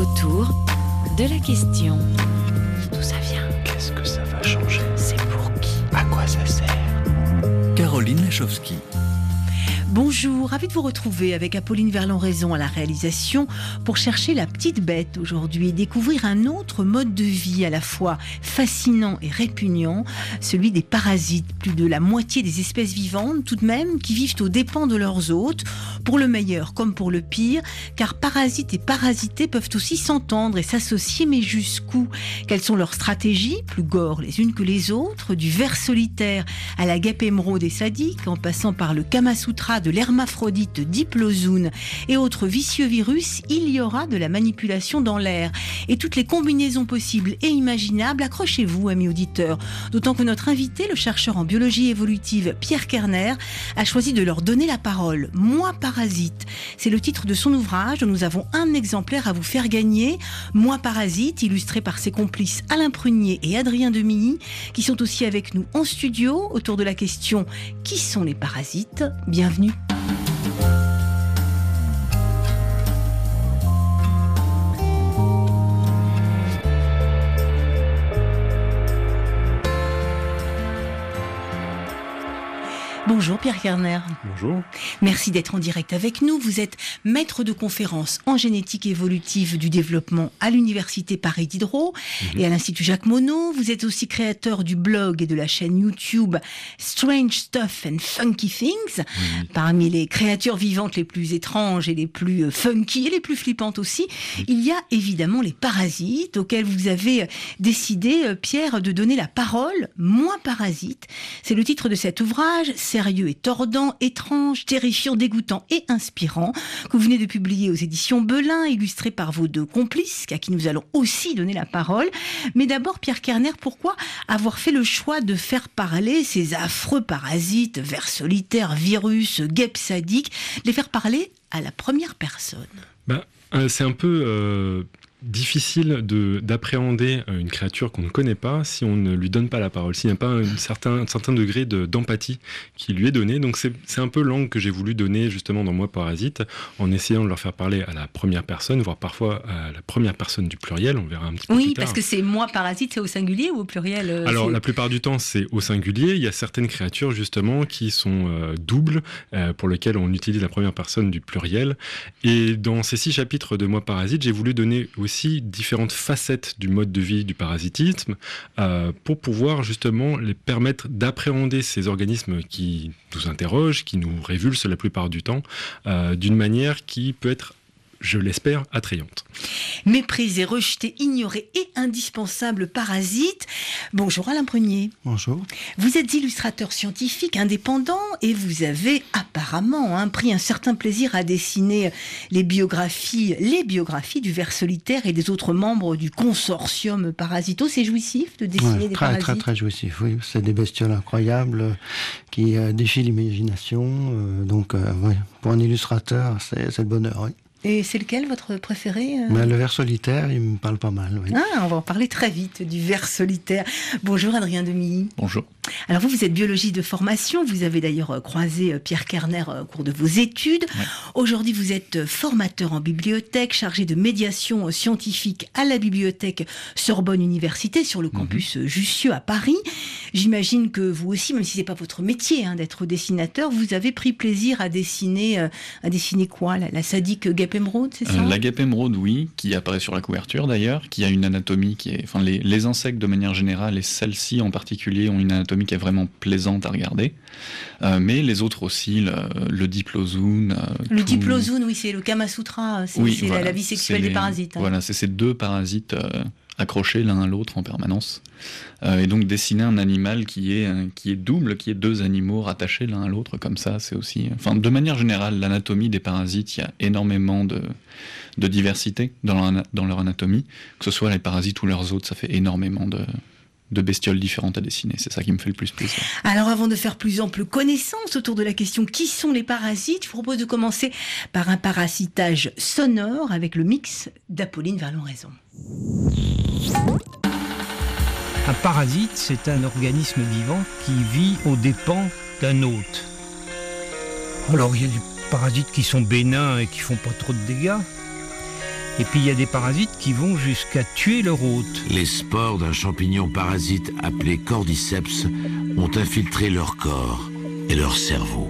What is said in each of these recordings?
autour de la question. D'où ça vient? Qu'est-ce que ça va changer? C'est pour qui? À quoi ça sert? Caroline Lachowski. Bonjour, ravi de vous retrouver avec Apolline Verlon-Raison à la réalisation pour chercher la petite bête aujourd'hui et découvrir un autre mode de vie à la fois fascinant et répugnant, celui des parasites. Plus de la moitié des espèces vivantes tout de même qui vivent aux dépens de leurs hôtes, pour le meilleur comme pour le pire, car parasites et parasités peuvent aussi s'entendre et s'associer, mais jusqu'où? Quelles sont leurs stratégies, plus gores les unes que les autres, du ver solitaire à la guêpe émeraude et sadique, en passant par le Kama Sutra de l'hermaphrodite diplozoon et autres vicieux virus, il y aura de la manipulation dans l'air. Et toutes les combinaisons possibles et imaginables, accrochez-vous, amis auditeurs. D'autant que notre invité, le chercheur en biologie évolutive Pierre Kerner, a choisi de leur donner la parole. Moi parasite, c'est le titre de son ouvrage dont nous avons un exemplaire à vous faire gagner. Moi parasite, illustré par ses complices Alain Prunier et Adrien Demilly, qui sont aussi avec nous en studio autour de la question « Qui sont les parasites ?» Bienvenue. Bonjour Pierre Kerner. Bonjour. Merci d'être en direct avec nous. Vous êtes maître de conférences en génétique évolutive du développement à l'Université Paris Diderot et à l'Institut Jacques Monod. Vous êtes aussi créateur du blog et de la chaîne YouTube Strange Stuff and Funky Things. Parmi les créatures vivantes les plus étranges et les plus funky et les plus flippantes aussi, il y a évidemment les parasites auxquels vous avez décidé, Pierre, de donner la parole. Moi parasite, c'est le titre de cet ouvrage, sérieux et tordant, étrange, terrifiant, dégoûtant et inspirant, que vous venez de publier aux éditions Belin, illustré par vos deux complices, à qui nous allons aussi donner la parole. Mais d'abord, Pierre Kerner, pourquoi avoir fait le choix de faire parler ces affreux parasites, vers solitaires, virus, guêpes sadiques, les faire parler à la première personne? C'est un peu difficile d'appréhender une créature qu'on ne connaît pas si on ne lui donne pas la parole, s'il n'y a pas un certain degré d'empathie qui lui est donné. Donc c'est un peu l'angle que j'ai voulu donner justement dans Moi Parasite, en essayant de leur faire parler à la première personne, voire parfois à la première personne du pluriel, on verra un petit peu plus tard. Oui, parce que c'est Moi Parasite, c'est au singulier ou au pluriel? Alors la plupart du temps c'est au singulier. Il y a certaines créatures justement qui sont doubles, pour lesquelles on utilise la première personne du pluriel. Et dans ces 6 chapitres de Moi Parasite, j'ai voulu donner aussi différentes facettes du mode de vie du parasitisme pour pouvoir justement les permettre d'appréhender ces organismes qui nous interrogent, qui nous révulsent la plupart du temps, d'une manière qui peut être, je l'espère, attrayante. Méprisé, rejeté, ignoré et indispensable parasite. Bonjour Alain Prunier. Bonjour. Vous êtes illustrateur scientifique indépendant et vous avez apparemment pris un certain plaisir à dessiner les biographies du ver solitaire et des autres membres du consortium Parasito. C'est jouissif de dessiner des parasites? Très très jouissif, oui. C'est des bestioles incroyables qui défient l'imagination. Pour un illustrateur, c'est le bonheur, oui. Et c'est lequel votre préféré? Le ver solitaire, il me parle pas mal. Oui. On va en parler très vite du ver solitaire. Bonjour Adrien Demilly. Bonjour. Alors vous êtes biologiste de formation, vous avez d'ailleurs croisé Pierre Kerner au cours de vos études. Ouais. Aujourd'hui vous êtes formateur en bibliothèque, chargé de médiation scientifique à la bibliothèque Sorbonne Université sur le campus Jussieu à Paris. J'imagine que vous aussi, même si c'est pas votre métier d'être dessinateur, vous avez pris plaisir à dessiner quoi? La sadique guêpe émeraude, c'est ça? La guêpe émeraude, oui, qui apparaît sur la couverture d'ailleurs, qui a une anatomie qui est... Enfin, les insectes de manière générale, et celles-ci en particulier, ont une anatomie qui est vraiment plaisante à regarder. Mais les autres aussi, le diplozoon... Le diplozoon, oui, c'est le Kama Sutra, c'est voilà, la vie sexuelle des parasites. Voilà, c'est ces 2 parasites accrochés l'un à l'autre en permanence. Et donc dessiner un animal qui est double, qui est 2 animaux rattachés l'un à l'autre comme ça, c'est aussi... Enfin, de manière générale, l'anatomie des parasites, il y a énormément de diversité dans leur anatomie. Que ce soit les parasites ou leurs hôtes, ça fait énormément de bestioles différentes à dessiner. C'est ça qui me fait le plus plaisir. Alors avant de faire plus ample connaissance autour de la question qui sont les parasites, je vous propose de commencer par un parasitage sonore avec le mix d'Apolline Verlon-Raison. Un parasite, c'est un organisme vivant qui vit aux dépens d'un hôte. Alors il y a des parasites qui sont bénins et qui font pas trop de dégâts. Et puis il y a des parasites qui vont jusqu'à tuer leur hôte. Les spores d'un champignon parasite appelé cordyceps ont infiltré leur corps et leur cerveau.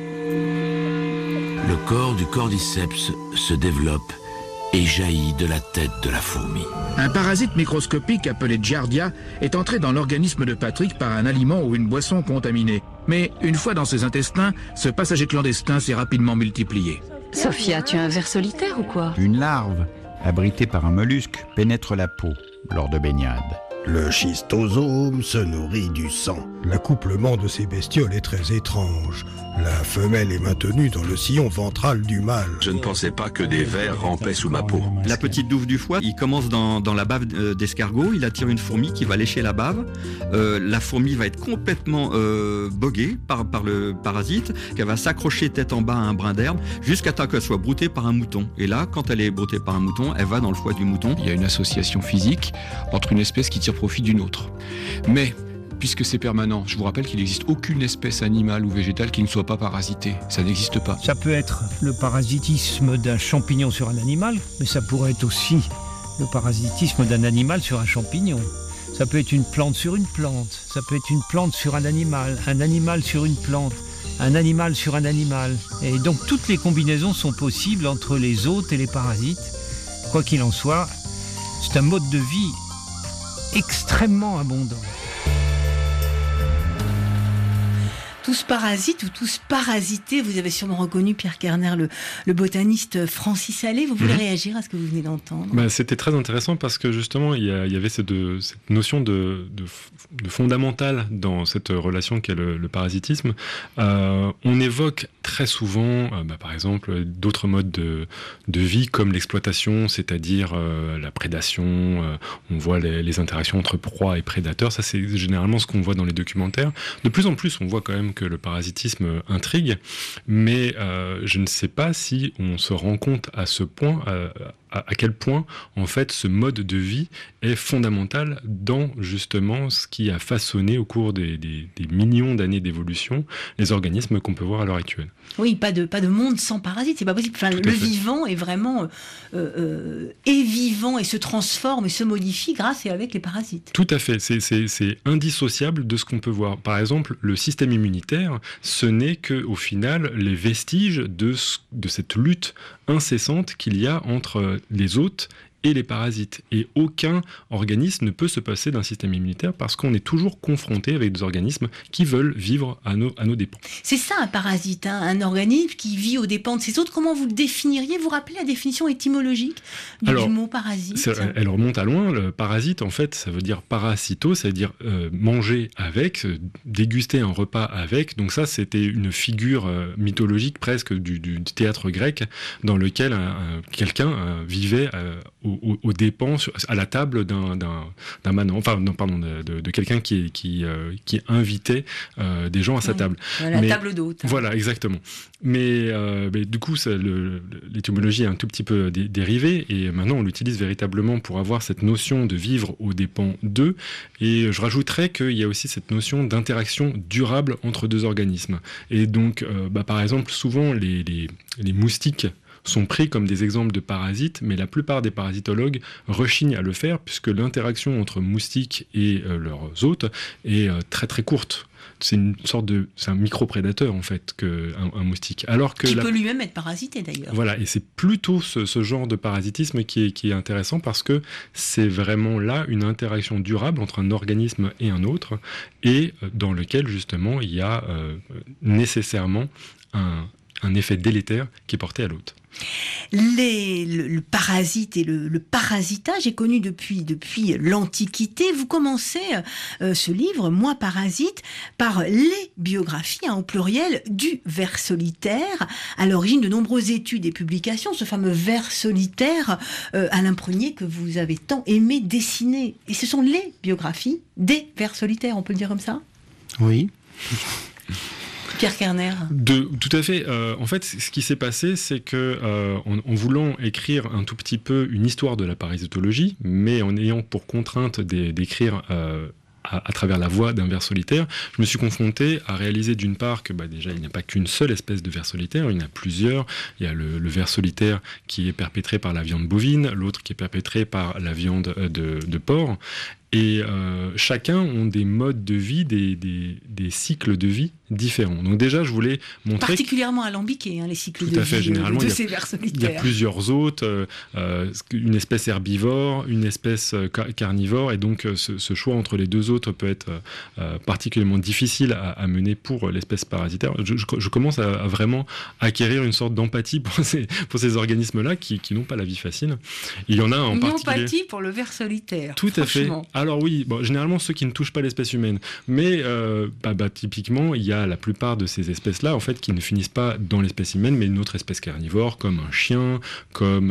Le corps du cordyceps se développe et jaillit de la tête de la fourmi. Un parasite microscopique appelé Giardia est entré dans l'organisme de Patrick par un aliment ou une boisson contaminée. Mais une fois dans ses intestins, ce passager clandestin s'est rapidement multiplié. Sophia, tu es un ver solitaire ou quoi? Une larve, abritée par un mollusque, pénètre la peau lors de baignades. Le schistosome se nourrit du sang. L'accouplement de ces bestioles est très étrange. La femelle est maintenue dans le sillon ventral du mâle. Je ne pensais pas que des vers rampaient sous ma peau. La petite douve du foie, il commence dans la bave d'escargot, il attire une fourmi qui va lécher la bave. La fourmi va être complètement boguée par le parasite, qu'elle va s'accrocher tête en bas à un brin d'herbe jusqu'à temps qu'elle soit broutée par un mouton. Et là, quand elle est broutée par un mouton, elle va dans le foie du mouton. Il y a une association physique entre une espèce qui tire profit d'une autre. Mais puisque c'est permanent, je vous rappelle qu'il n'existe aucune espèce animale ou végétale qui ne soit pas parasitée. Ça n'existe pas. Ça peut être le parasitisme d'un champignon sur un animal, mais ça pourrait être aussi le parasitisme d'un animal sur un champignon. Ça peut être une plante sur une plante, ça peut être une plante sur un animal sur une plante, un animal sur un animal. Et donc toutes les combinaisons sont possibles entre les hôtes et les parasites. Quoi qu'il en soit, c'est un mode de vie extrêmement abondant. Tous parasites ou tous parasités, vous avez sûrement reconnu Pierre Kerner, le botaniste Francis Allais. Vous voulez réagir à ce que vous venez d'entendre? C'était très intéressant parce que justement, il y avait cette notion de fondamental dans cette relation qu'est le parasitisme. On évoque très souvent, par exemple, d'autres modes de vie comme l'exploitation, c'est-à-dire la prédation. On voit les interactions entre proie et prédateur. Ça, c'est généralement ce qu'on voit dans les documentaires. De plus en plus, on voit quand même que le parasitisme intrigue, mais je ne sais pas si on se rend compte à ce point, à quel point, en fait, ce mode de vie est fondamental dans, justement, ce qui a façonné au cours des millions d'années d'évolution les organismes qu'on peut voir à l'heure actuelle. Oui, pas de monde sans parasites, c'est pas possible. Enfin, le vivant est vraiment est vivant et se transforme et se modifie grâce et avec les parasites. Tout à fait, c'est indissociable de ce qu'on peut voir. Par exemple, le système immunitaire, ce n'est qu'au final les vestiges de cette lutte incessante qu'il y a entre les hôtes et les parasites. Et aucun organisme ne peut se passer d'un système immunitaire parce qu'on est toujours confronté avec des organismes qui veulent vivre à nos dépens. C'est ça un parasite, hein, un organisme qui vit aux dépens de ses autres. Comment vous le définiriez? Vous rappelez la définition étymologique du mot parasite? Elle remonte à loin. Le parasite, en fait, ça veut dire parasito, c'est-à-dire manger avec, déguster un repas avec. Donc ça, c'était une figure mythologique presque du théâtre grec dans lequel quelqu'un vivait aux dépens, à la table d'un manant, de quelqu'un qui invitait des gens à sa table. La table d'hôte. Voilà, exactement. Mais du coup, l'étymologie est un tout petit peu dérivée, et maintenant on l'utilise véritablement pour avoir cette notion de vivre aux dépens d'eux. Et je rajouterais qu'il y a aussi cette notion d'interaction durable entre deux organismes. Et donc, par exemple, souvent les moustiques sont pris comme des exemples de parasites, mais la plupart des parasitologues rechignent à le faire puisque l'interaction entre moustiques et leurs hôtes est très très courte. C'est un micro-prédateur en fait qu'un moustique. Alors que qui peut lui-même être parasité d'ailleurs. Voilà, et c'est plutôt ce genre de parasitisme qui est intéressant parce que c'est vraiment là une interaction durable entre un organisme et un autre et dans lequel justement il y a nécessairement un effet délétère qui est porté à l'hôte. Le parasite et le parasitage est connu depuis l'Antiquité. Vous commencez ce livre, Moi parasite, par les biographies, au pluriel, du ver solitaire, à l'origine de nombreuses études et publications, ce fameux ver solitaire, Alain Prunier, que vous avez tant aimé dessiner. Et ce sont les biographies des vers solitaires, on peut le dire comme ça? Oui. Pierre Kerner. Tout à fait. En fait, ce qui s'est passé, c'est que en voulant écrire un tout petit peu une histoire de la parasitologie, mais en ayant pour contrainte d'écrire à travers la voie d'un ver solitaire, je me suis confronté à réaliser d'une part que déjà il n'y a pas qu'une seule espèce de ver solitaire, il y en a plusieurs. Il y a le ver solitaire qui est perpétré par la viande bovine, l'autre qui est perpétré par la viande de porc. Et chacun ont des modes de vie, des cycles de vie différents. Donc déjà, je voulais montrer... Particulièrement alambiqués, les cycles Tout de à fait, vie généralement, de ces vers solitaires. Il y a plusieurs hôtes, une espèce herbivore, une espèce carnivore, et donc ce choix entre les deux autres peut être particulièrement difficile à mener pour l'espèce parasitaire. Je commence à vraiment acquérir une sorte d'empathie pour ces organismes-là qui n'ont pas la vie facile. Il y en a en particulier... Une empathie pour le ver solitaire. Tout à fait. Alors oui, généralement ceux qui ne touchent pas l'espèce humaine, mais typiquement il y a la plupart de ces espèces-là en fait qui ne finissent pas dans l'espèce humaine, mais une autre espèce carnivore comme un chien, comme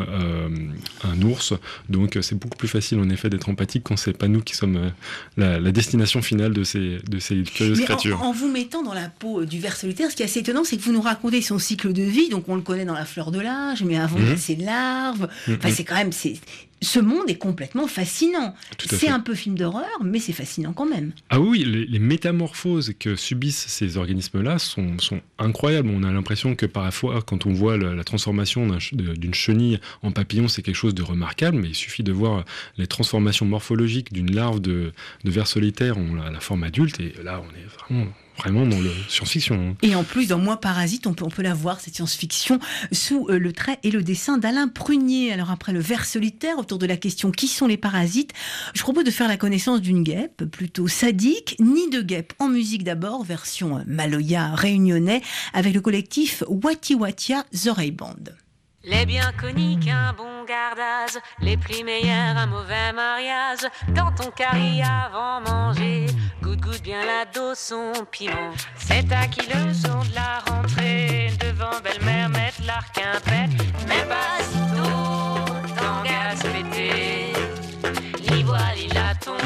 un ours. Donc c'est beaucoup plus facile en effet d'être empathique quand c'est pas nous qui sommes la destination finale de ces curieuses créatures. En vous mettant dans la peau du ver solitaire, ce qui est assez étonnant, c'est que vous nous racontez son cycle de vie. Donc on le connaît dans la fleur de l'âge, mais avant il y a ses larves. Enfin c'est quand même ce monde est complètement fascinant. C'est un peu film d'horreur, mais c'est fascinant quand même. Ah oui, les métamorphoses que subissent ces organismes-là sont incroyables. On a l'impression que parfois, quand on voit la transformation d'une chenille en papillon, c'est quelque chose de remarquable, mais il suffit de voir les transformations morphologiques d'une larve de ver solitaire à la forme adulte, et là, on est vraiment dans le science-fiction. Et en plus, dans Moi Parasite, on peut la voir, cette science-fiction, sous le trait et le dessin d'Alain Prunier. Alors après le ver solitaire, autour de la question qui sont les parasites, je propose de faire la connaissance d'une guêpe plutôt sadique, Nid de guêpe en musique d'abord, version Maloya réunionnais, avec le collectif Wati Watia Zoreille Band. Les bien connus qu'un bon gardage, les prix meilleurs un mauvais mariage. Dans ton carré avant manger, goûte bien la dose, son piment. C'est à qui le jour de la rentrée, devant belle-mère mettre l'arc impète. Mais pas si tôt, t'engages pété, l'ivoire, la tombe,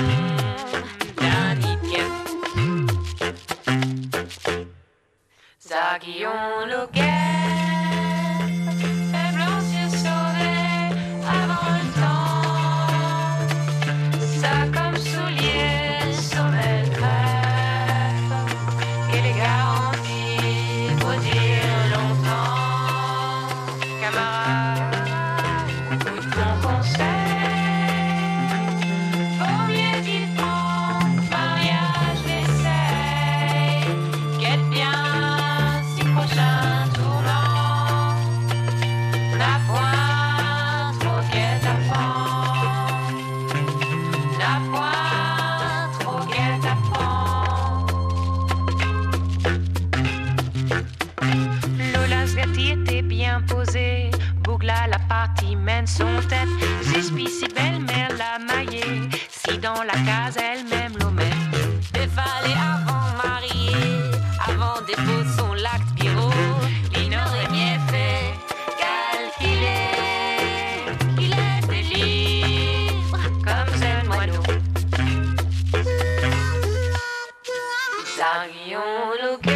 la niquette. Zaguillon loquet. Son tête, j'espie si belle-mère la maillée, si dans la case elle-même l'omet. Il fallait avant marier, avant déposer son l'acte bureau, il n'aurait mieux fait calculer qu'il était libre comme un moineau. Zaguillon loquet.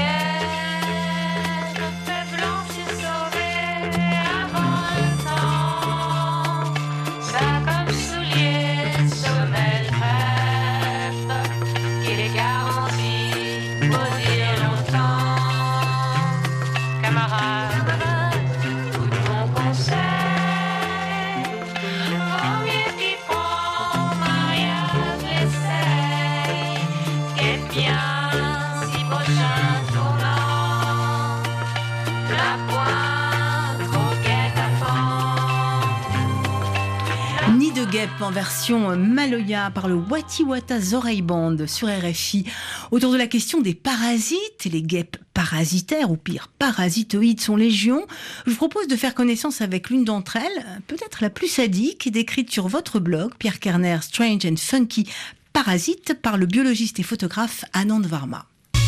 En version Maloya par le Wati Wata Zoreille Band sur RFI, autour de la question des parasites. Les guêpes parasitaires, ou pire parasitoïdes, sont légion. Je vous propose de faire connaissance avec l'une d'entre elles, peut-être la plus sadique, décrite sur votre blog, Pierre Kerner, Strange and Funky Parasite, par le biologiste et photographe Anand Varma.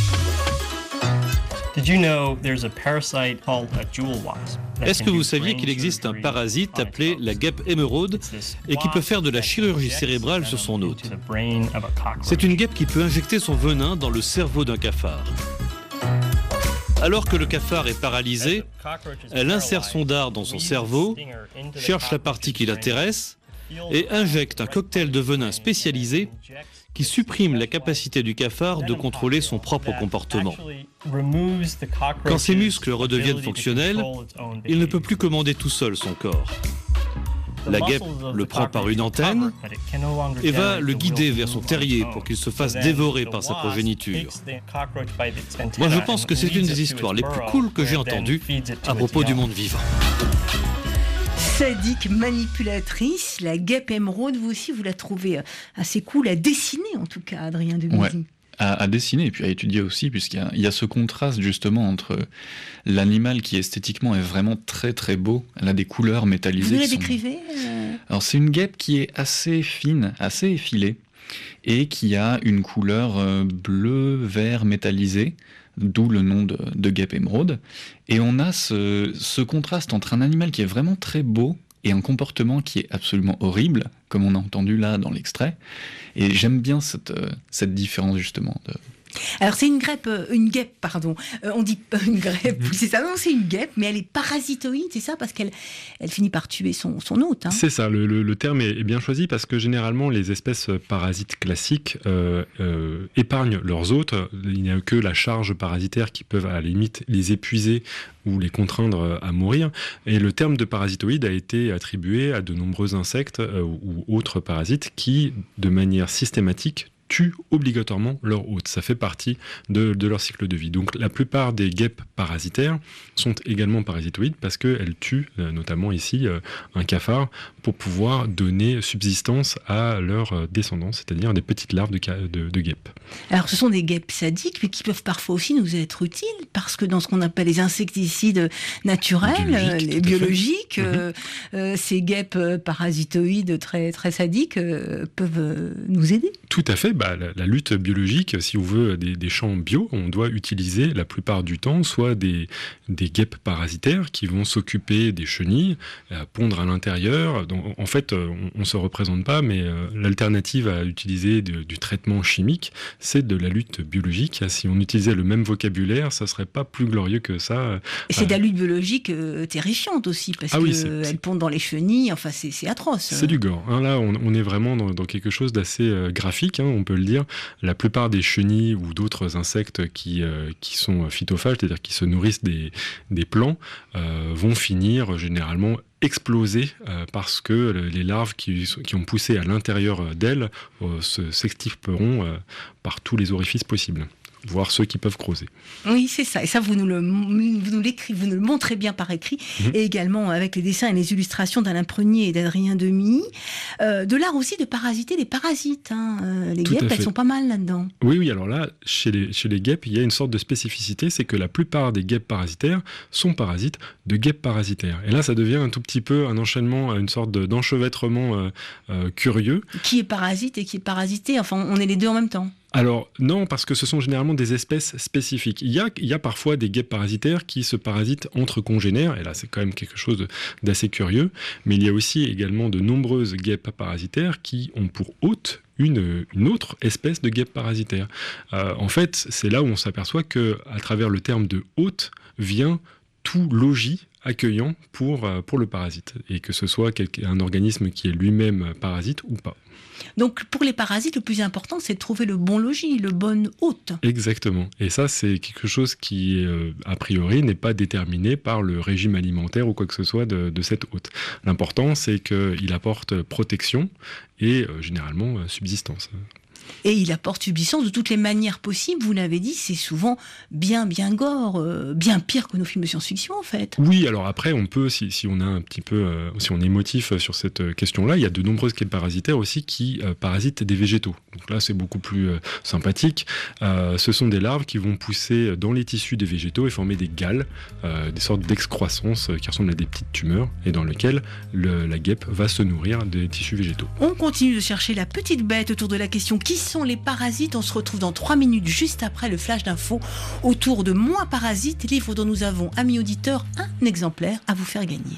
Est-ce que vous saviez qu'il existe un parasite appelé la guêpe émeraude et qui peut faire de la chirurgie cérébrale sur son hôte? C'est une guêpe qui peut injecter son venin dans le cerveau d'un cafard. Alors que le cafard est paralysé, elle insère son dard dans son cerveau, cherche la partie qui l'intéresse et injecte un cocktail de venin spécialisé qui supprime la capacité du cafard de contrôler son propre comportement. Quand ses muscles redeviennent fonctionnels, il ne peut plus commander tout seul son corps. La guêpe le prend par une antenne et va le guider vers son terrier pour qu'il se fasse dévorer par sa progéniture. Moi, je pense que c'est une des histoires les plus cooles que j'ai entendues à propos du monde vivant. Sadique manipulatrice, la guêpe émeraude, vous aussi, vous la trouvez assez cool à dessiner, en tout cas, Adrien Demisi. Ouais. À dessiner et puis à étudier aussi, puisqu'il y a ce contraste justement entre l'animal qui esthétiquement est vraiment très très beau, elle a des couleurs métallisées. Vous la décrivez Alors c'est une guêpe qui est assez fine, assez effilée, et qui a une couleur bleu-vert métallisé, d'où le nom de guêpe émeraude. Et on a ce contraste entre un animal qui est vraiment très beau et un comportement qui est absolument horrible, comme on a entendu là dans l'extrait. Et j'aime bien cette différence justement. Alors c'est une guêpe, on dit une guêpe, c'est ça, non, c'est une guêpe, mais elle est parasitoïde, c'est ça, parce qu'elle finit par tuer son hôte. Hein. C'est ça, le terme est bien choisi parce que généralement les espèces parasites classiques épargnent leurs hôtes. Il n'y a que la charge parasitaire qui peuvent à la limite les épuiser ou les contraindre à mourir. Et le terme de parasitoïde a été attribué à de nombreux insectes ou autres parasites qui, de manière systématique, tuent obligatoirement leur hôte. Ça fait partie de leur cycle de vie. Donc la plupart des guêpes parasitaires sont également parasitoïdes parce qu'elles tuent, notamment ici, un cafard pour pouvoir donner subsistance à leur descendants, c'est-à-dire des petites larves de guêpes. Alors ce sont des guêpes sadiques, mais qui peuvent parfois aussi nous être utiles, parce que dans ce qu'on appelle les insecticides naturels, les biologiques, ces guêpes parasitoïdes très, très sadiques peuvent nous aider. Tout à fait. La lutte biologique, si on veut des champs bio, on doit utiliser la plupart du temps soit des guêpes parasitaires qui vont s'occuper des chenilles, pondre à l'intérieur. Donc, en fait, on ne se représente pas, mais l'alternative à utiliser du traitement chimique, c'est de la lutte biologique. Si on utilisait le même vocabulaire, ça ne serait pas plus glorieux que ça. Et c'est de la lutte biologique terrifiante aussi, parce qu'elle pond dans les chenilles, enfin c'est atroce. C'est du gore. Hein, là, on est vraiment dans quelque chose d'assez graphique, hein, on peut le dire. La plupart des chenilles ou d'autres insectes qui sont phytophages, c'est-à-dire qui se nourrissent des plants, vont finir généralement exploser parce que les larves qui ont poussé à l'intérieur d'elles s'extirperont par tous les orifices possibles, voire ceux qui peuvent creuser. Oui, c'est ça. Et ça, vous nous le montrez bien par écrit, et également avec les dessins et les illustrations d'Alain Prunier et d'Adrien Demisi. De l'art aussi de parasiter les parasites. Hein. Les guêpes, elles sont pas mal là-dedans. Oui. Alors là, chez les guêpes, il y a une sorte de spécificité, c'est que la plupart des guêpes parasitaires sont parasites de guêpes parasitaires. Et là, ça devient un tout petit peu un enchaînement, une sorte d'enchevêtrement curieux. Qui est parasite et qui est parasité? Enfin, on est les deux en même temps. Alors non, parce que ce sont généralement des espèces spécifiques. Il y a parfois des guêpes parasitaires qui se parasitent entre congénères, et là c'est quand même quelque chose d'assez curieux, mais il y a aussi également de nombreuses guêpes parasitaires qui ont pour hôte une autre espèce de guêpe parasitaire. En fait, c'est là où on s'aperçoit qu'à travers le terme de hôte vient tout logis accueillant pour le parasite, et que ce soit un organisme qui est lui-même parasite ou pas. Donc pour les parasites, le plus important, c'est de trouver le bon logis, le bon hôte. Exactement. Et ça, c'est quelque chose qui, a priori, n'est pas déterminé par le régime alimentaire ou quoi que ce soit de cet hôte. L'important, c'est qu'il apporte protection et généralement subsistance. Et il apporte subsistance de toutes les manières possibles. Vous l'avez dit, c'est souvent bien gore, bien pire que nos films de science-fiction en fait. Oui, alors après, on peut, si on a un petit peu, si on est émotif sur cette question-là, il y a de nombreuses guêpes parasitaires aussi qui parasitent des végétaux. Donc là, c'est beaucoup plus sympathique. Ce sont des larves qui vont pousser dans les tissus des végétaux et former des galles, des sortes d'excroissances qui ressemblent à des petites tumeurs et dans lesquelles la guêpe va se nourrir des tissus végétaux. On continue de chercher la petite bête autour de la question qui sont les parasites. On se retrouve dans 3 minutes juste après le flash d'info autour de Moi Parasite, livre dont nous avons, amis auditeurs, un exemplaire à vous faire gagner.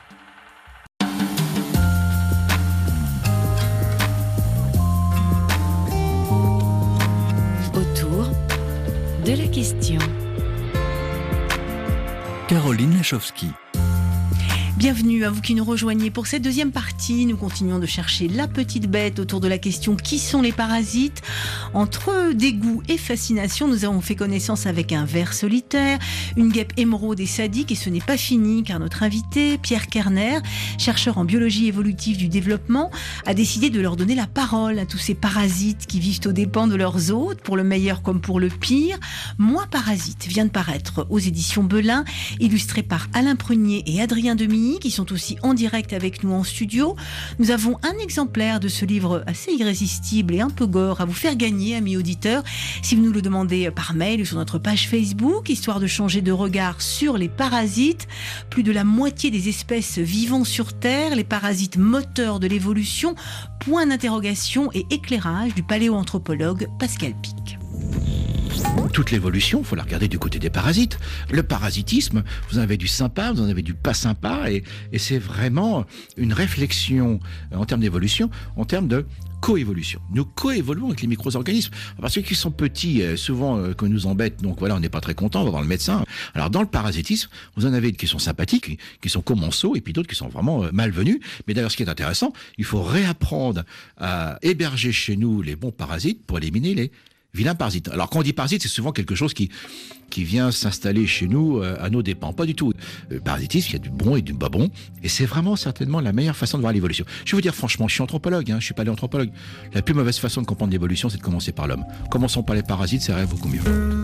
Autour de la question. Caroline Lachowski. Bienvenue à vous qui nous rejoignez pour cette deuxième partie. Nous continuons de chercher la petite bête autour de la question qui sont les parasites. Entre dégoût et fascination, nous avons fait connaissance avec un ver solitaire, une guêpe émeraude et sadique, et ce n'est pas fini car notre invité, Pierre Kerner, chercheur en biologie évolutive du développement, a décidé de leur donner la parole à tous ces parasites qui vivent aux dépens de leurs hôtes, pour le meilleur comme pour le pire. Moi Parasite vient de paraître aux éditions Belin, illustré par Alain Prunier et Adrien Demilly, qui sont aussi en direct avec nous en studio. Nous avons un exemplaire de ce livre assez irrésistible et un peu gore à vous faire gagner, amis auditeurs, si vous nous le demandez par mail ou sur notre page Facebook, histoire de changer de regard sur les parasites. Plus de la moitié des espèces vivant sur Terre, les parasites moteurs de l'évolution, point d'interrogation et éclairage du paléoanthropologue Pascal Pic. Toute l'évolution, il faut la regarder du côté des parasites. Le parasitisme, vous en avez du sympa, vous en avez du pas sympa, et c'est vraiment une réflexion en termes d'évolution, en termes de coévolution. Nous coévoluons avec les micro-organismes. Parce qu'ils sont petits, souvent qu'on nous embête, donc voilà, on n'est pas très content, on va voir le médecin. Alors dans le parasitisme, vous en avez qui sont sympathiques, qui sont commensaux, et puis d'autres qui sont vraiment malvenus. Mais d'ailleurs, ce qui est intéressant, il faut réapprendre à héberger chez nous les bons parasites pour éliminer les vilain parasite. Alors quand on dit parasite, c'est souvent quelque chose qui vient s'installer chez nous à nos dépens. Pas du tout. Parasitisme, il y a du bon et du pas bon. Et c'est vraiment certainement la meilleure façon de voir l'évolution. Je vais vous dire franchement, je suis anthropologue, je suis paléanthropologue. La plus mauvaise façon de comprendre l'évolution, c'est de commencer par l'homme. Commençons par les parasites, ça irait beaucoup mieux.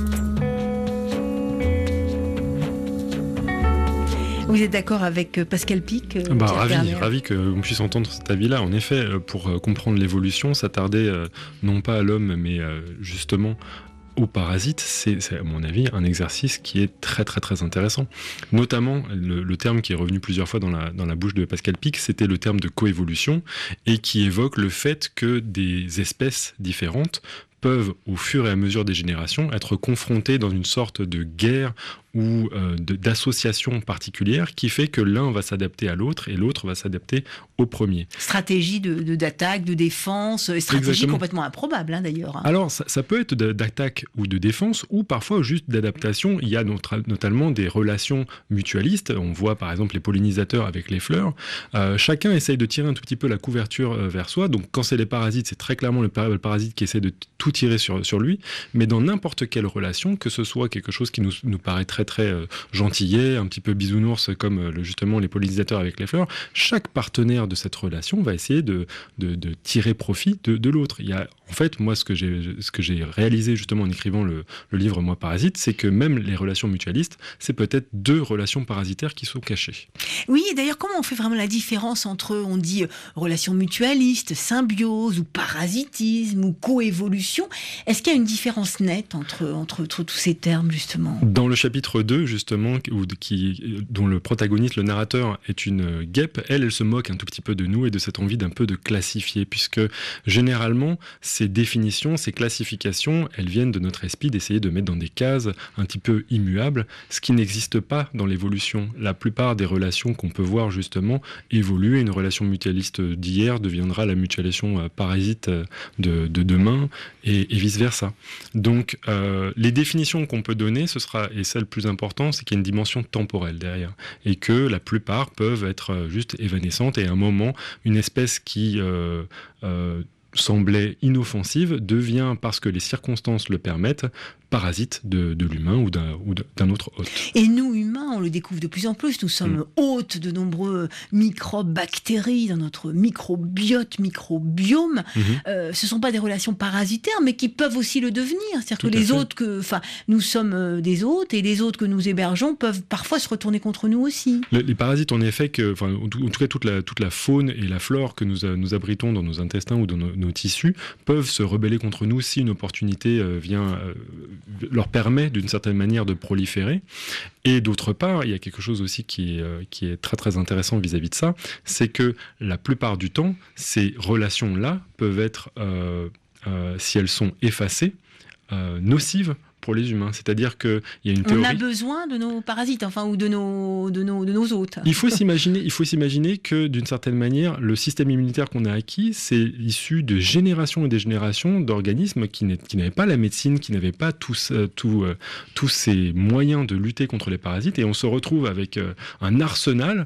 Vous êtes d'accord avec Pascal Pic? Ravi qu'on puisse entendre cet avis-là. En effet, pour comprendre l'évolution, s'attarder non pas à l'homme, mais justement aux parasites, c'est à mon avis un exercice qui est très très très intéressant. Notamment, le terme qui est revenu plusieurs fois dans la bouche de Pascal Pic, c'était le terme de coévolution, et qui évoque le fait que des espèces différentes peuvent, au fur et à mesure des générations, être confrontées dans une sorte de guerre ou d'association particulière qui fait que l'un va s'adapter à l'autre et l'autre va s'adapter au premier. Stratégie d'attaque, de défense, stratégie Exactement. Complètement improbable d'ailleurs. Alors ça peut être d'attaque ou de défense ou parfois juste d'adaptation. Il y a notamment des relations mutualistes. On voit par exemple les pollinisateurs avec les fleurs. Chacun essaye de tirer un tout petit peu la couverture vers soi. Donc quand c'est les parasites, c'est très clairement le parasite qui essaie de tout tirer sur lui. Mais dans n'importe quelle relation, que ce soit quelque chose qui nous paraît très gentillet, un petit peu bisounours comme justement les pollinisateurs avec les fleurs, chaque partenaire de cette relation va essayer de tirer profit de l'autre. Il y a, en fait, moi ce que j'ai réalisé justement en écrivant le livre Moi Parasite, c'est que même les relations mutualistes, c'est peut-être deux relations parasitaires qui sont cachées. Oui, et d'ailleurs comment on fait vraiment la différence entre, on dit relations mutualistes, symbiose ou parasitisme ou coévolution? Est-ce qu'il y a une différence nette entre tous ces termes justement? Dans le chapitre 2, justement, dont le protagoniste, le narrateur, est une guêpe, elle se moque un tout petit peu de nous et de cette envie d'un peu de classifier, puisque généralement, ces définitions, ces classifications, elles viennent de notre esprit d'essayer de mettre dans des cases un petit peu immuables, ce qui n'existe pas dans l'évolution. La plupart des relations qu'on peut voir, justement, évoluer. Une relation mutualiste d'hier deviendra la mutualisation parasite de demain, et vice-versa. Donc, les définitions qu'on peut donner, ce sera, et celle plus importante, c'est qu'il y a une dimension temporelle derrière, et que la plupart peuvent être juste évanescentes, et à un moment, une espèce qui semblait inoffensive devient, parce que les circonstances le permettent, parasite de l'humain ou d'un autre hôte. Et nous, humains, on le découvre de plus en plus. Nous sommes hôtes de nombreux microbes, bactéries dans notre microbiote, microbiome. Ce ne sont pas des relations parasitaires, mais qui peuvent aussi le devenir. C'est-à-dire que les hôtes nous sommes des hôtes, et les hôtes que nous hébergeons peuvent parfois se retourner contre nous aussi. Les parasites, en effet, en tout cas toute la faune et la flore que nous abritons dans nos intestins ou dans nos tissus peuvent se rebeller contre nous si une opportunité leur permet d'une certaine manière de proliférer. Et d'autre part, il y a quelque chose aussi qui est très très intéressant vis-à-vis de ça, c'est que la plupart du temps, ces relations-là peuvent être, si elles sont effacées, nocives pour les humains. C'est-à-dire qu'il y a une théorie... On a besoin de nos parasites, ou de nos hôtes. Il faut s'imaginer que, d'une certaine manière, le système immunitaire qu'on a acquis, c'est issu de générations et des générations d'organismes qui n'avaient pas la médecine, qui n'avaient pas tous ces moyens de lutter contre les parasites, et on se retrouve avec un arsenal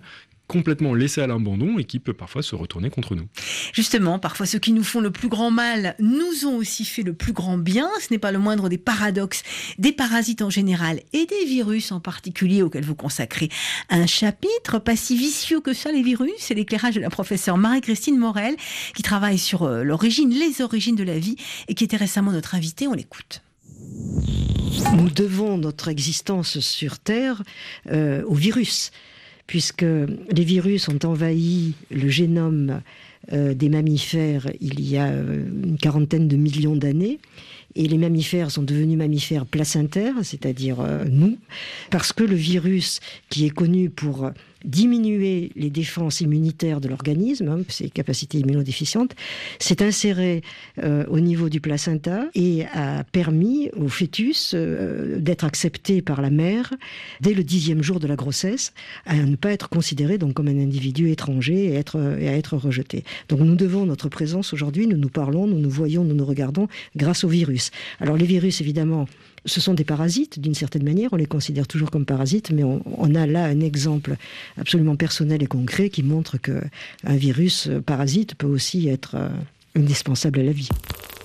complètement laissé à l'abandon et qui peut parfois se retourner contre nous. Justement, parfois ceux qui nous font le plus grand mal nous ont aussi fait le plus grand bien. Ce n'est pas le moindre des paradoxes des parasites en général et des virus en particulier auxquels vous consacrez un chapitre. Pas si vicieux que ça les virus, c'est l'éclairage de la professeure Marie-Christine Morel qui travaille sur les origines de la vie et qui était récemment notre invitée. On l'écoute. Nous devons notre existence sur Terre aux virus, puisque les virus ont envahi le génome des mammifères il y a une quarantaine de millions d'années. Et les mammifères sont devenus mammifères placentaires, c'est-à-dire nous, parce que le virus, qui est connu pour diminuer les défenses immunitaires de l'organisme, ses capacités immunodéficientes, s'est inséré au niveau du placenta et a permis au fœtus d'être accepté par la mère dès le 10e jour de la grossesse, à ne pas être considéré donc comme un individu étranger et à être rejeté. Donc nous devons notre présence aujourd'hui, nous nous parlons, nous nous voyons, nous nous regardons grâce aux virus. Alors les virus, évidemment, ce sont des parasites, d'une certaine manière, on les considère toujours comme parasites, mais on a là un exemple absolument personnel et concret qui montre qu'un virus parasite peut aussi être indispensable à la vie.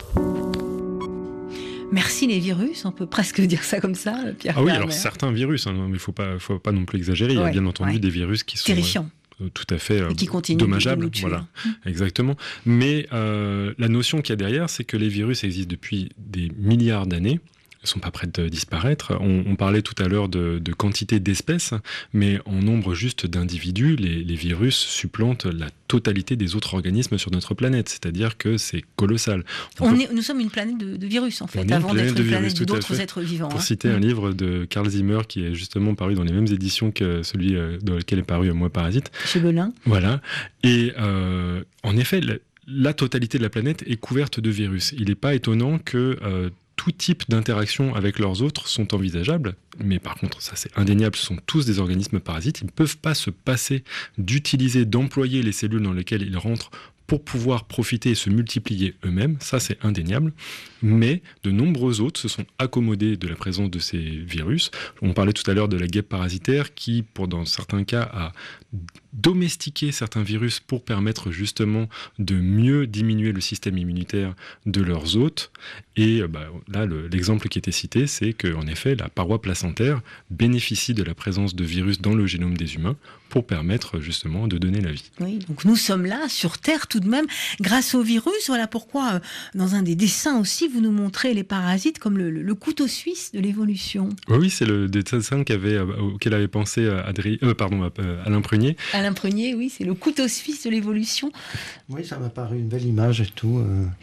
Merci les virus, on peut presque dire ça comme ça, Pierre. Ah oui, alors certains virus, mais il ne faut pas non plus exagérer, il y a bien entendu des virus qui sont... terrifiants. Tout à fait dommageable, voilà, exactement. Mais la notion qu'il y a derrière, c'est que les virus existent depuis des milliards d'années. Ils ne sont pas prêts de disparaître. On parlait tout à l'heure de quantité d'espèces, mais en nombre juste d'individus, les virus supplantent la totalité des autres organismes sur notre planète. C'est-à-dire que c'est colossal. Nous sommes une planète de virus, en fait, avant d'être une planète d'autres êtres vivants. Pour citer un livre de Carl Zimmer, qui est justement paru dans les mêmes éditions que celui dans lequel est paru Moi Parasite. Chez Belin. Voilà. Et en effet, la totalité de la planète est couverte de virus. Il n'est pas étonnant que... tout type d'interaction avec leurs autres sont envisageables, mais par contre, ça c'est indéniable, ce sont tous des organismes parasites, ils ne peuvent pas se passer d'employer les cellules dans lesquelles ils rentrent pour pouvoir profiter et se multiplier eux-mêmes, ça c'est indéniable, mais de nombreux autres se sont accommodés de la présence de ces virus. On parlait tout à l'heure de la guêpe parasitaire qui, dans certains cas, a domestiqué certains virus pour permettre justement de mieux diminuer le système immunitaire de leurs hôtes. Et là, l'exemple qui était cité, c'est qu'en effet, la paroi placentaire bénéficie de la présence de virus dans le génome des humains pour permettre justement de donner la vie. Oui, donc nous sommes là, sur Terre tout de même, grâce aux virus. Voilà pourquoi, dans un des dessins aussi, vous nous montrez les parasites comme le couteau suisse de l'évolution. Oui, c'est le dessin auquel avait pensé Alain Prunier. Alain Prunier, oui, c'est le couteau suisse de l'évolution. Oui, ça m'a paru une belle image et tout.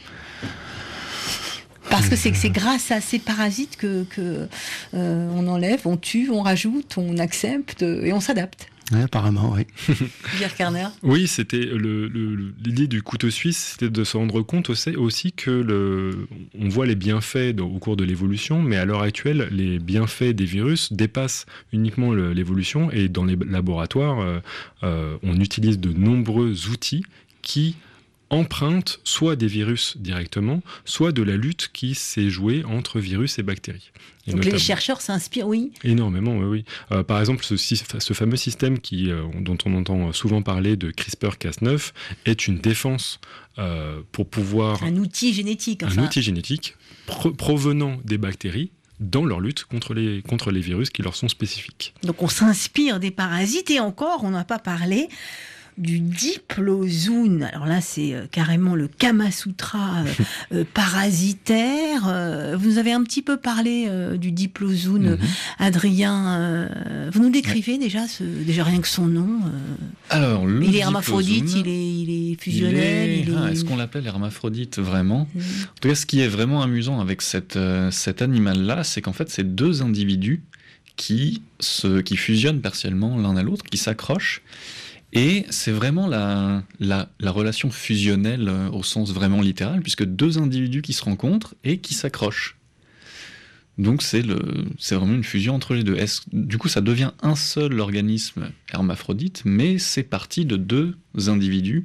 Parce que c'est grâce à ces parasites que on enlève, on tue, on rajoute, on accepte et on s'adapte. Oui, apparemment, oui. Pierre Kerner. Oui, c'était l'idée du couteau suisse, c'était de se rendre compte aussi que on voit les bienfaits au cours de l'évolution, mais à l'heure actuelle, les bienfaits des virus dépassent uniquement l'évolution, et dans les laboratoires, on utilise de nombreux outils qui empruntent soit des virus directement, soit de la lutte qui s'est jouée entre virus et bactéries. Donc les chercheurs s'inspirent, oui. Énormément, oui. Par exemple, ce fameux système dont on entend souvent parler de CRISPR-Cas9 est une défense pour pouvoir... Un outil génétique, enfin. Un outil génétique provenant des bactéries dans leur lutte contre les virus qui leur sont spécifiques. Donc on s'inspire des parasites, et encore, on n'a pas parlé du diplozoone. Alors là, c'est carrément le Kama Sutra parasitaire. Vous nous avez un petit peu parlé du diplozoone, Adrien. Vous nous décrivez déjà rien que son nom. Alors, il est hermaphrodite, il est fusionnel. Est-ce qu'on l'appelle hermaphrodite vraiment ? En tout cas, ce qui est vraiment amusant avec cet animal-là, c'est qu'en fait, c'est deux individus qui fusionnent partiellement l'un à l'autre, qui s'accrochent. Et c'est vraiment la relation fusionnelle au sens vraiment littéral, puisque deux individus qui se rencontrent et qui s'accrochent. Donc c'est vraiment une fusion entre les deux. Du coup, ça devient un seul organisme hermaphrodite, mais c'est parti de deux individus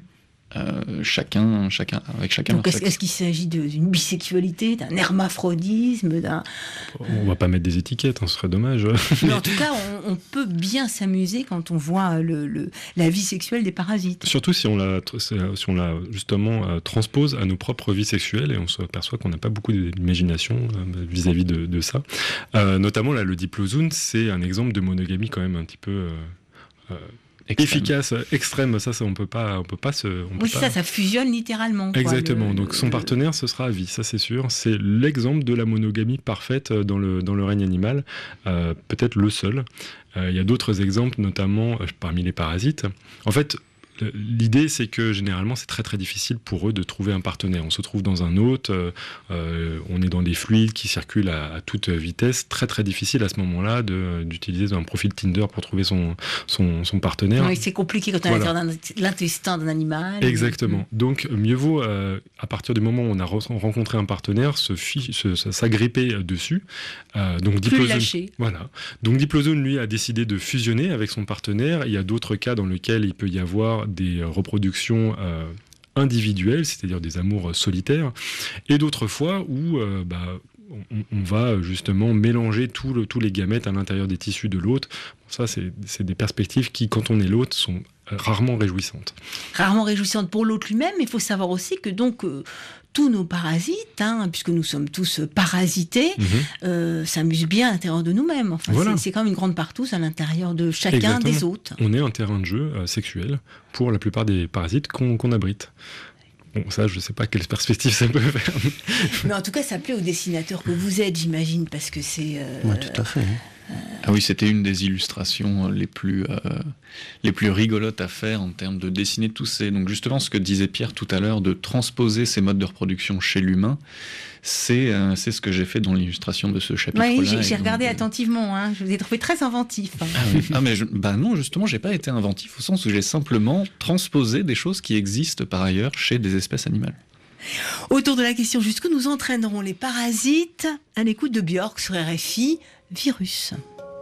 chacun avec chacun. Donc est-ce qu'il s'agit d'une bisexualité, d'un hermaphrodisme, On va pas mettre des étiquettes, ce serait dommage. Mais en tout cas, on peut bien s'amuser quand on voit la vie sexuelle des parasites. Surtout si on la justement transpose à nos propres vies sexuelles, et on s'aperçoit qu'on n'a pas beaucoup d'imagination vis-à-vis de ça. Notamment là, le diplozoon, c'est un exemple de monogamie quand même un petit peu efficace, extrême. Ça on peut pas ça fusionne littéralement. Exactement. Donc son partenaire, ce sera à vie, ça c'est sûr. C'est l'exemple de la monogamie parfaite dans le règne animal, peut-être le seul. Il y a d'autres exemples, notamment parmi les parasites. En fait, l'idée, c'est que généralement, c'est très très difficile pour eux de trouver un partenaire. On se trouve dans un hôte, on est dans des fluides qui circulent à toute vitesse. Très très difficile à ce moment-là d'utiliser un profil Tinder pour trouver son partenaire. Oui, c'est compliqué quand on est dans l'intestin d'un animal. Exactement. Donc mieux vaut, à partir du moment où on a rencontré un partenaire, s'agripper dessus. Donc plus lâcher. Voilà. Donc Diplozone, lui, a décidé de fusionner avec son partenaire. Il y a d'autres cas dans lesquels il peut y avoir des reproductions individuelles, c'est-à-dire des amours solitaires, et d'autres fois où on va justement mélanger tous les gamètes à l'intérieur des tissus de l'hôte. Ça, c'est des perspectives qui, quand on est l'hôte, sont rarement réjouissantes. Rarement réjouissantes pour l'hôte lui-même, mais il faut savoir aussi que donc tous nos parasites, puisque nous sommes tous parasités, s'amusent bien à l'intérieur de nous-mêmes. Enfin, voilà. C'est quand même une grande partouze à l'intérieur de chacun des hôtes. On est un terrain de jeu sexuel pour la plupart des parasites qu'on abrite. Bon, ça, je ne sais pas quelle perspective ça peut faire. Mais en tout cas, ça plaît aux dessinateurs que vous êtes, j'imagine, parce que c'est... Oui, tout à fait. Ah oui, c'était une des illustrations les plus rigolotes à faire en termes de dessiner tous ces... Donc justement, ce que disait Pierre tout à l'heure, de transposer ces modes de reproduction chez l'humain, c'est ce que j'ai fait dans l'illustration de ce chapitre-là. Oui, j'ai regardé attentivement, je vous ai trouvé très inventif. Ah oui. Mais non, justement, j'ai pas été inventif au sens où j'ai simplement transposé des choses qui existent par ailleurs chez des espèces animales. Autour de la question jusqu'où nous entraîneront les parasites, à l'écoute de Björk sur RFI, Virus.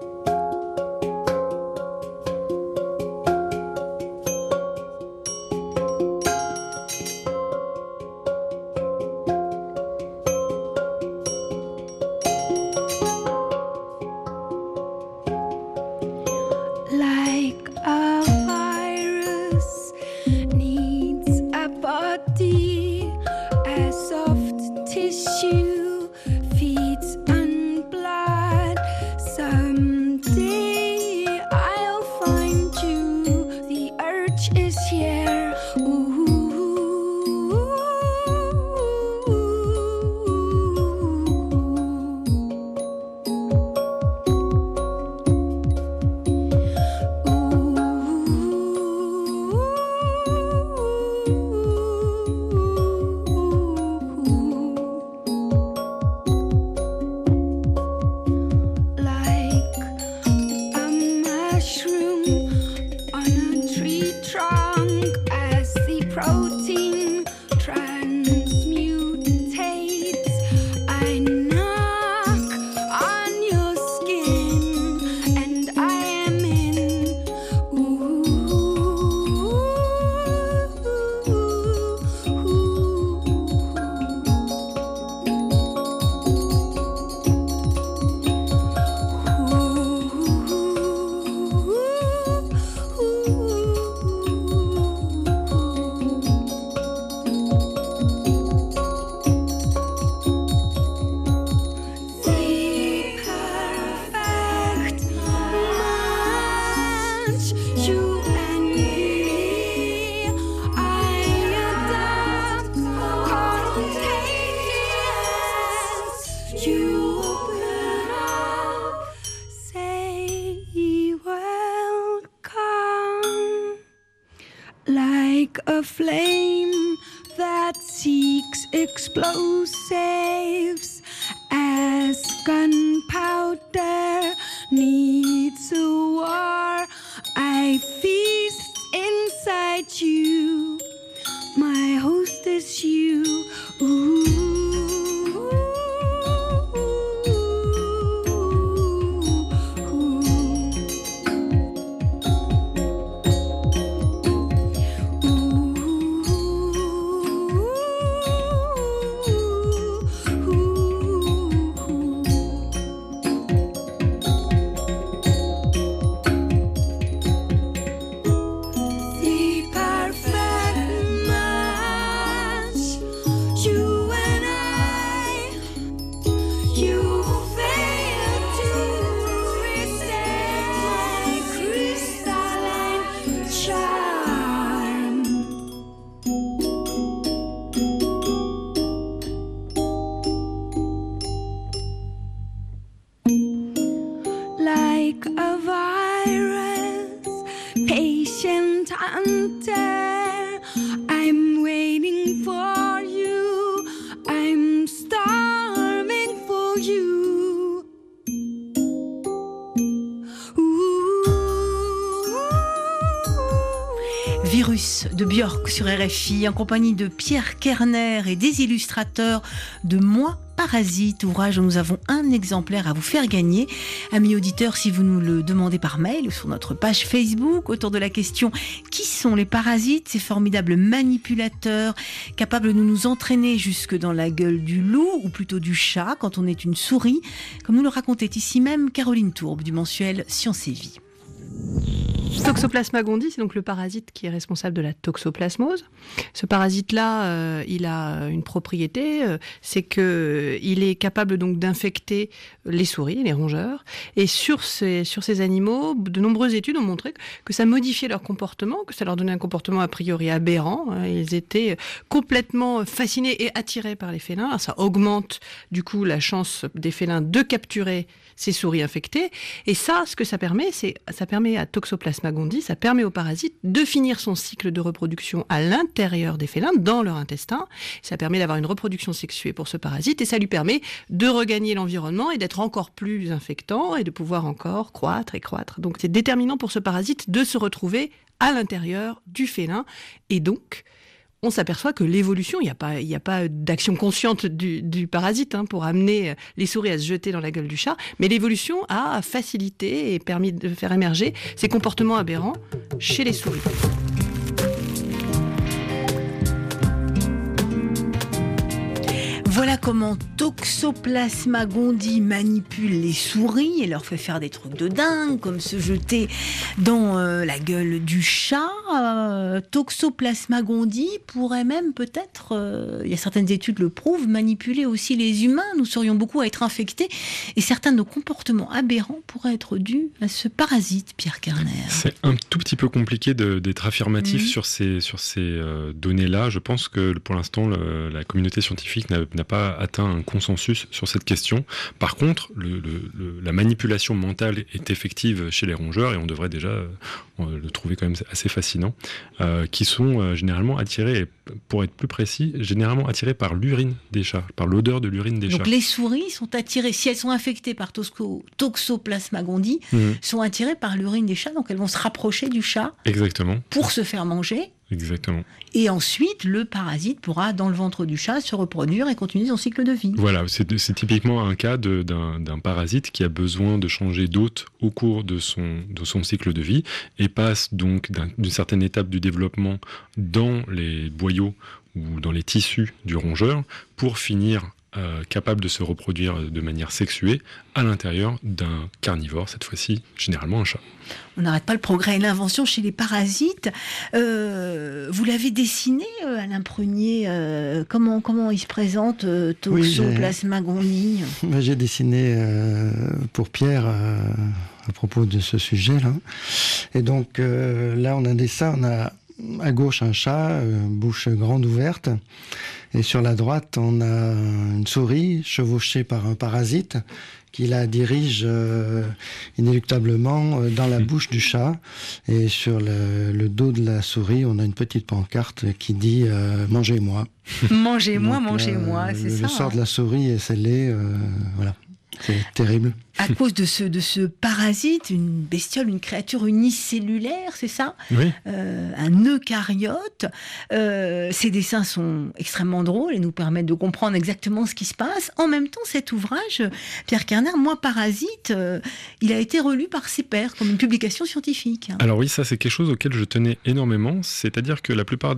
a flame that seeks explosives as gunpowder needs a war. I feast inside you, my host is you. Ooh. conte de Björk sur RFI en compagnie de Pierre Kerner et des illustrateurs de Moi Parasite, ouvrage dont nous avons un exemplaire à vous faire gagner. Amis auditeurs, si vous nous le demandez par mail ou sur notre page Facebook autour de la question « Qui sont les parasites ?» Ces formidables manipulateurs capables de nous entraîner jusque dans la gueule du loup ou plutôt du chat quand on est une souris, comme nous le racontait ici même Caroline Tourbe du mensuel Science et Vie. Toxoplasma gondii, c'est donc le parasite qui est responsable de la toxoplasmose. Ce parasite-là, il a une propriété, c'est qu'il est capable donc d'infecter les souris, les rongeurs. Et sur ces animaux, de nombreuses études ont montré que ça modifiait leur comportement, que ça leur donnait un comportement a priori aberrant. Ils étaient complètement fascinés et attirés par les félins. Alors, ça augmente du coup la chance des félins de capturer ces souris infectées. Et ça, ce que ça permet, ça permet à Toxoplasma gondii, ça permet au parasite de finir son cycle de reproduction à l'intérieur des félins, dans leur intestin. Ça permet d'avoir une reproduction sexuée pour ce parasite et ça lui permet de regagner l'environnement et d'être encore plus infectant et de pouvoir encore croître et croître. Donc c'est déterminant pour ce parasite de se retrouver à l'intérieur du félin et donc on s'aperçoit que l'évolution, il n'y a pas d'action consciente du parasite pour amener les souris à se jeter dans la gueule du chat, mais l'évolution a facilité et permis de faire émerger ces comportements aberrants chez les souris. Voilà comment Toxoplasma gondii manipule les souris et leur fait faire des trucs de dingue, comme se jeter dans la gueule du chat. Toxoplasma gondii pourrait même peut-être, il y a certaines études le prouvent, manipuler aussi les humains. Nous serions beaucoup à être infectés et certains de nos comportements aberrants pourraient être dus à ce parasite, Pierre Kerner. C'est un tout petit peu compliqué d'être affirmatif sur ces données-là. Je pense que pour l'instant, la communauté scientifique n'a pas atteint un consensus sur cette question. Par contre, la manipulation mentale est effective chez les rongeurs et on devrait déjà le trouver quand même assez fascinant, qui sont généralement attirés, pour être plus précis, généralement attirés par l'urine des chats, par l'odeur de l'urine des chats. Donc les souris sont attirées, si elles sont infectées par Toxoplasma gondii, sont attirées par l'urine des chats, donc elles vont se rapprocher du chat. Exactement. Pour se faire manger. Exactement. Et ensuite, le parasite pourra, dans le ventre du chat, se reproduire et continuer son cycle de vie. Voilà, c'est typiquement un cas d'un parasite qui a besoin de changer d'hôte au cours de son cycle de vie et passe donc d'une certaine étape du développement dans les boyaux ou dans les tissus du rongeur pour finir capable de se reproduire de manière sexuée à l'intérieur d'un carnivore, cette fois-ci généralement un chat. On n'arrête pas le progrès et l'invention chez les parasites. Vous l'avez dessiné, Alain Prunier, comment il se présente, Toxoplasma gondii? J'ai dessiné pour Pierre à propos de ce sujet-là. Et donc là, on a un dessin, on a à gauche un chat, bouche grande ouverte. Et sur la droite, on a une souris chevauchée par un parasite qui la dirige inéluctablement dans la bouche du chat. Et sur le dos de la souris, on a une petite pancarte qui dit « Mangez-moi ». Mangez-moi, Donc, mangez-moi, c'est ça. Le sort de la souris est scellé, voilà. C'est terrible. À cause de ce parasite, une bestiole, une créature unicellulaire, c'est ça? Oui. Un eucaryote. Ces dessins sont extrêmement drôles et nous permettent de comprendre exactement ce qui se passe. En même temps, cet ouvrage, Pierre Kerner, Moi Parasite, il a été relu par ses pairs comme une publication scientifique. Alors oui, ça c'est quelque chose auquel je tenais énormément. C'est-à-dire que la plupart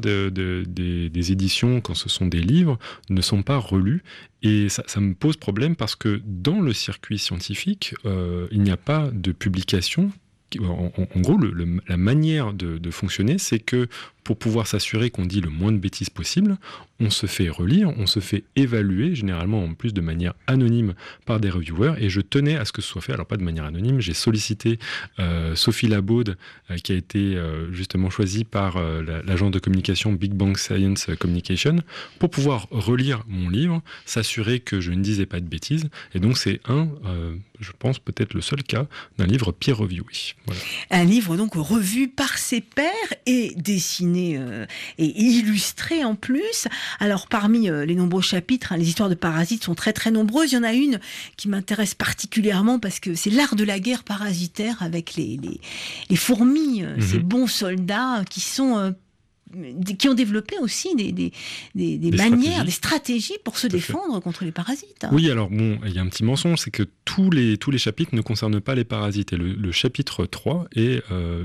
des éditions, quand ce sont des livres, ne sont pas relus. Et ça me pose problème parce que dans le circuit scientifique, il n'y a pas de publication. En gros, la manière de fonctionner, c'est que pour pouvoir s'assurer qu'on dit le moins de bêtises possible, on se fait relire, on se fait évaluer, généralement en plus de manière anonyme par des reviewers, et je tenais à ce que ce soit fait, alors pas de manière anonyme, j'ai sollicité Sophie Labaude, qui a été justement choisie par l'agence de communication Big Bang Science Communication, pour pouvoir relire mon livre, s'assurer que je ne disais pas de bêtises, et donc c'est je pense peut-être le seul cas d'un livre peer reviewé. Voilà. Un livre donc revu par ses pairs et dessiné et illustré en plus. Alors parmi les nombreux chapitres, les histoires de parasites sont très très nombreuses. Il y en a une qui m'intéresse particulièrement parce que c'est l'art de la guerre parasitaire avec les fourmis, ces bons soldats qui sont qui ont développé aussi des manières, des stratégies pour se défendre contre les parasites. Oui, alors bon, il y a un petit mensonge, c'est que tous les chapitres ne concernent pas les parasites. Et le chapitre 3 est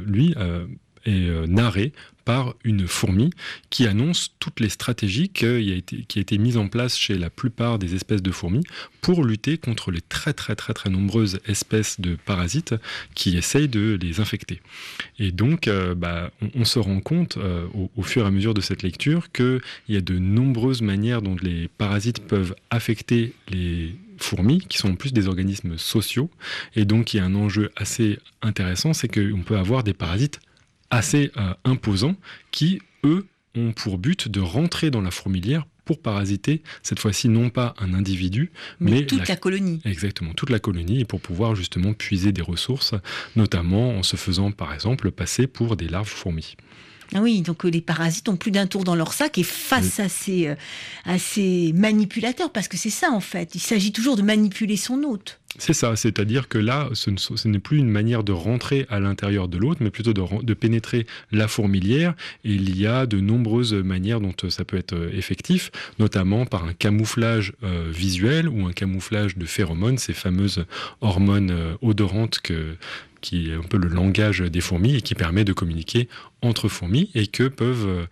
narré par une fourmi qui annonce toutes les stratégies qui a été mises en place chez la plupart des espèces de fourmis pour lutter contre les très très très très nombreuses espèces de parasites qui essayent de les infecter. Et donc, on se rend compte au fur et à mesure de cette lecture qu'il y a de nombreuses manières dont les parasites peuvent affecter les fourmis, qui sont en plus des organismes sociaux. Et donc, il y a un enjeu assez intéressant, c'est qu'on peut avoir des parasites assez imposants qui, eux, ont pour but de rentrer dans la fourmilière pour parasiter, cette fois-ci non pas un individu, mais toute la colonie. Exactement, toute la colonie, et pour pouvoir justement puiser des ressources, notamment en se faisant par exemple passer pour des larves fourmis. Ah oui, donc les parasites ont plus d'un tour dans leur sac et face à ces manipulateurs, parce que c'est ça en fait, il s'agit toujours de manipuler son hôte. C'est ça, c'est-à-dire que là, ce n'est plus une manière de rentrer à l'intérieur de l'hôte, mais plutôt de pénétrer la fourmilière. Et il y a de nombreuses manières dont ça peut être effectif, notamment par un camouflage visuel ou un camouflage de phéromones, ces fameuses hormones odorantes qui est un peu le langage des fourmis et qui permet de communiquer entre fourmis et que peuvent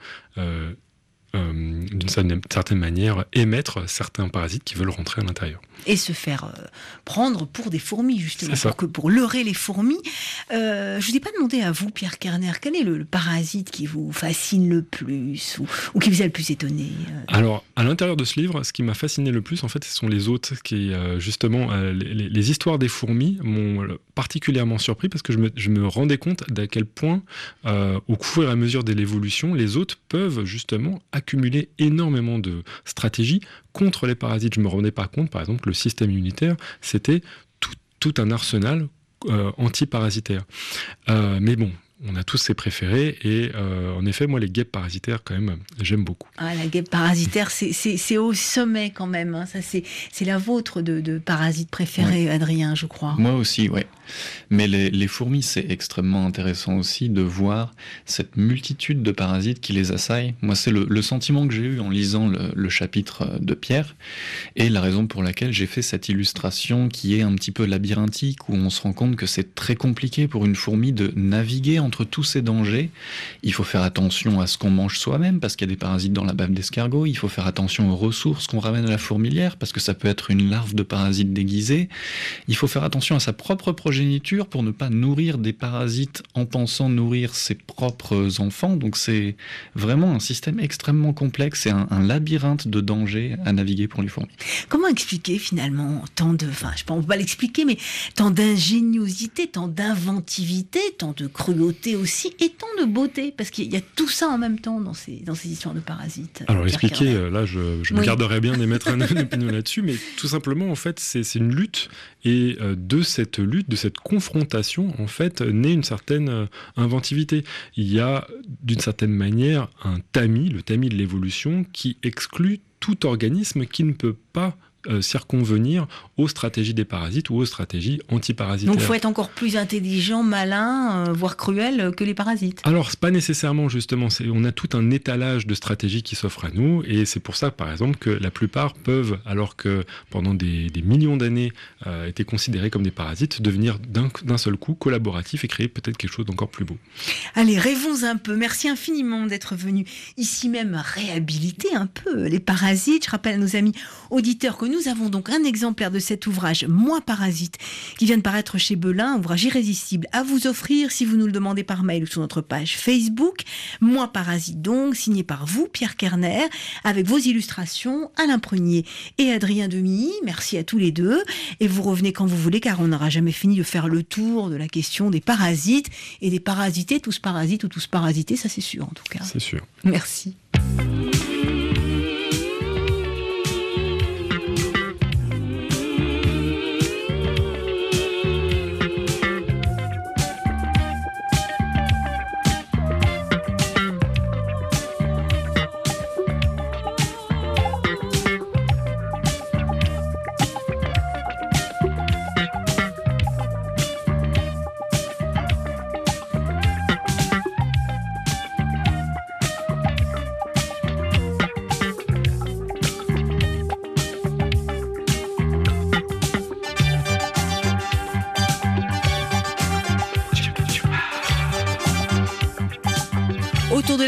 d'une certaine manière émettre certains parasites qui veulent rentrer à l'intérieur. Et se faire prendre pour des fourmis, justement, pour leurrer les fourmis. Je ne vous ai pas demandé à vous, Pierre Kerner, quel est le parasite qui vous fascine le plus ou qui vous a le plus étonné Alors, à l'intérieur de ce livre, ce qui m'a fasciné le plus, en fait, ce sont les hôtes, qui, justement, les histoires des fourmis m'ont particulièrement surpris parce que je me rendais compte d'à quel point, au fur et à mesure de l'évolution, les hôtes peuvent justement accumuler énormément de stratégies contre les parasites. Je ne me rendais pas compte, par exemple, que le système immunitaire, c'était tout un arsenal antiparasitaire. Mais bon, on a tous ses préférés et en effet, moi, les guêpes parasitaires, quand même, j'aime beaucoup. Ah, la guêpe parasitaire, c'est au sommet quand même. Hein. Ça, c'est la vôtre de parasite préféré, Adrien, je crois. Moi aussi, oui. Mais les fourmis, c'est extrêmement intéressant aussi de voir cette multitude de parasites qui les assaillent. Moi, c'est le sentiment que j'ai eu en lisant le chapitre de Pierre et la raison pour laquelle j'ai fait cette illustration qui est un petit peu labyrinthique, où on se rend compte que c'est très compliqué pour une fourmi de naviguer entre tous ces dangers. Il faut faire attention à ce qu'on mange soi-même, parce qu'il y a des parasites dans la bave d'escargot. Il faut faire attention aux ressources qu'on ramène à la fourmilière, parce que ça peut être une larve de parasite déguisée. Il faut faire attention à sa propre progéniture pour ne pas nourrir des parasites en pensant nourrir ses propres enfants. Donc c'est vraiment un système extrêmement complexe et un labyrinthe de dangers à naviguer pour les fourmis. Comment expliquer finalement tant de... Enfin, je ne peux pas l'expliquer, mais tant d'ingéniosité, tant d'inventivité, tant de cruauté aussi, et tant de beauté, parce qu'il y a tout ça en même temps dans ces histoires de parasites. Alors expliquer, là je me garderais bien d'émettre une opinion là-dessus, mais tout simplement en fait c'est une lutte, et de cette lutte, de cette confrontation en fait naît une certaine inventivité. Il y a d'une certaine manière un tamis, le tamis de l'évolution, qui exclut tout organisme qui ne peut pas circonvenir aux stratégies des parasites ou aux stratégies antiparasitaires. Donc il faut être encore plus intelligent, malin, voire cruel que les parasites. Alors c'est pas nécessairement justement, on a tout un étalage de stratégies qui s'offre à nous, et c'est pour ça par exemple que la plupart peuvent, alors que pendant des millions d'années étaient considérés comme des parasites, devenir d'un seul coup collaboratifs et créer peut-être quelque chose d'encore plus beau. Allez, rêvons un peu. Merci infiniment d'être venu ici même réhabiliter un peu les parasites. Je rappelle à nos amis auditeurs que nous avons donc un exemplaire de cet ouvrage Moi Parasite qui vient de paraître chez Belin, ouvrage irrésistible à vous offrir si vous nous le demandez par mail ou sur notre page Facebook. Moi Parasite donc, signé par vous, Pierre Kerner, avec vos illustrations, Alain Prunier et Adrien Demilly. Merci à tous les deux et vous revenez quand vous voulez, car on n'aura jamais fini de faire le tour de la question des parasites et des parasités, tous parasites ou tous parasités, ça c'est sûr en tout cas. C'est sûr. Merci.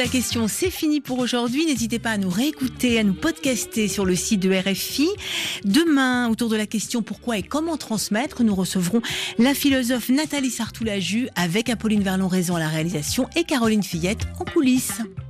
la question, c'est fini pour aujourd'hui. N'hésitez pas à nous réécouter, à nous podcaster sur le site de RFI. Demain, autour de la question pourquoi et comment transmettre, nous recevrons la philosophe Nathalie Sartoulaju avec Apolline Verlon-Raison à la réalisation et Caroline Fillette en coulisses.